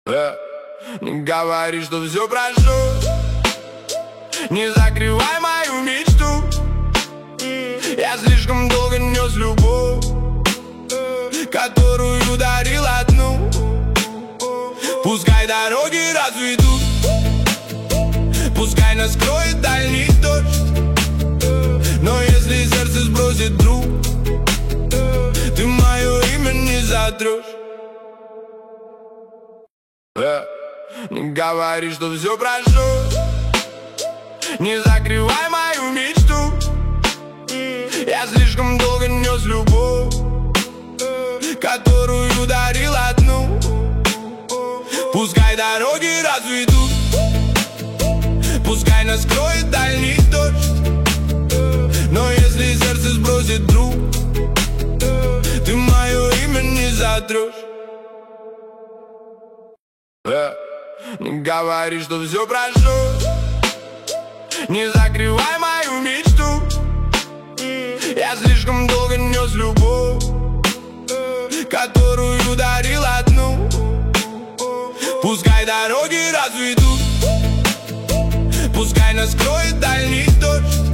Не говори, что все прошу, не закрывай мою мечту. Я слишком долго нес любовь, которую дарил одну. Пускай дороги разведут, пускай нас скроет дальний дождь, но если сердце сбросит друг, ты мое имя не затрешь. Не говори, что все прошу, не закрывай мою мечту. Я слишком долго нес любовь, которую дарил одну. Пускай дороги разведут, пускай нас скроет дальний дождь, но если сердце сбросит друг, ты мое имя не затрешь. Не говори, что все прошу, не закрывай мою мечту. Я слишком долго нес любовь, которую дарил одну. Пускай дороги разведут, пускай нас скроет дальний дождь,